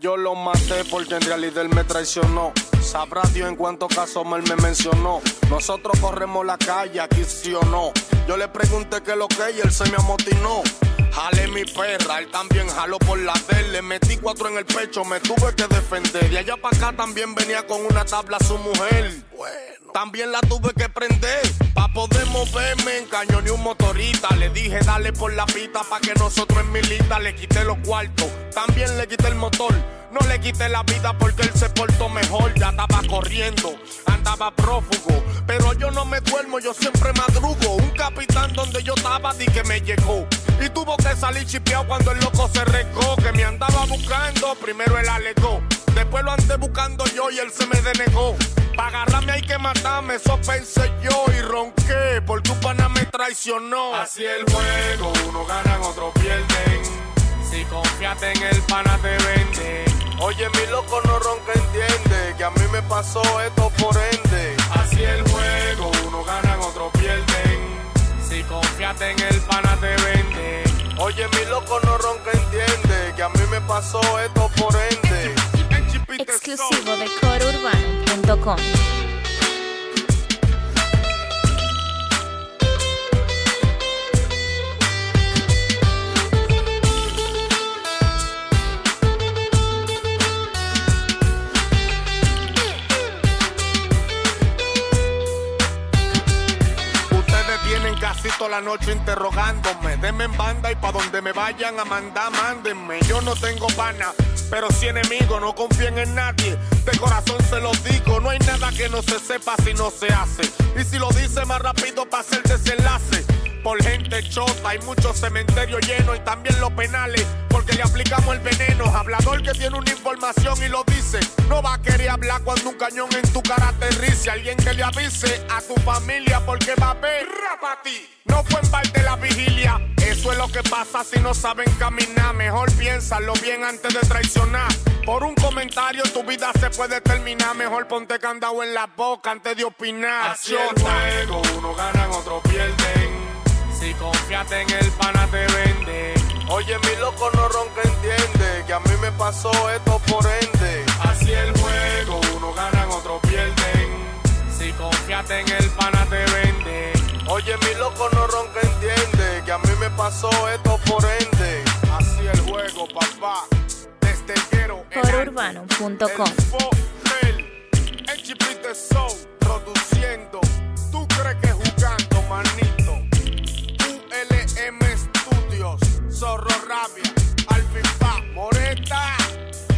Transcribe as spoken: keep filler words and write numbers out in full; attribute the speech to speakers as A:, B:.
A: yo lo maté porque en realidad él me traicionó. Sabrá Dios en cuántos casos él me mencionó. Nosotros corremos la calle, aquí sí o no. Yo le pregunté qué lo que y él se me amotinó. Jale mi perra, él también jaló por la de él. Le metí cuatro en el pecho, me tuve que defender. De allá para acá también venía con una tabla su mujer. Bueno, también la tuve que prender pa' poder moverme. Encañoné un motorista. Le dije dale por la pista pa' que nosotros en milita. Le quité los cuartos, también le quité el motor. No le quité la vida porque él se portó mejor. Ya estaba corriendo, andaba prófugo. Pero yo no me duermo, yo siempre madrugo. Un capitán donde yo estaba di que me llegó. Y tuvo que salir chipeado cuando el loco se recó. Que me andaba buscando, primero él alegó. Después lo andé buscando yo y él se me denegó. Pa' agarrarme hay que matarme, eso pensé yo. Y ronqué, por tu pana me traicionó.
B: Así el juego, uno ganan, otros pierden. Si confiaste en el pana te vende.
A: Oye, mi loco no ronca, entiende que a mí me pasó esto por ende.
B: Así el juego, uno ganan, otros pierden. Si confiaste en el pana te vende.
A: Oye, mi loco no ronca, entiende que a mí me pasó esto por ende.
C: Exclusivo de coro urbano punto com.
A: Casi toda la noche interrogándome. Denme en banda y pa' donde me vayan a mandar, mándenme. Yo no tengo pana, pero sí enemigo. No confíen en nadie, de corazón se los digo. No hay nada que no se sepa si no se hace. Y si lo dice más rápido pasa el desenlace. Por gente chota, hay muchos cementerios llenos. Y también los penales, porque le aplicamos el veneno. Hablador que tiene una información y lo dice. No va a querer hablar cuando un cañón en tu cara aterrice. Alguien que le avise a tu familia, porque va a ver para ti. No fue en parte la vigilia. Eso es lo que pasa si no saben caminar. Mejor piénsalo bien antes de traicionar. Por un comentario tu vida se puede terminar. Mejor ponte candado en la boca antes de opinar.
B: Así el juego, uno ganan, otros pierden. Si confiaste en el pana te vende.
A: Oye, mi loco no ronca, entiende que a mí me pasó esto por ende.
B: Así el juego, uno ganan, otros pierden. Si confiaste en el pana te vende.
A: Oye, mi loco no ronca, entiende que a mí me pasó esto por ende. Así el juego, papá. Desde el quiero
C: coro urbano punto com.
A: El Chipite Soul produciendo. ¿Tú crees que jugando, manito? U L M Studios, Zorro Rabia, Alfin Pa, Moreta.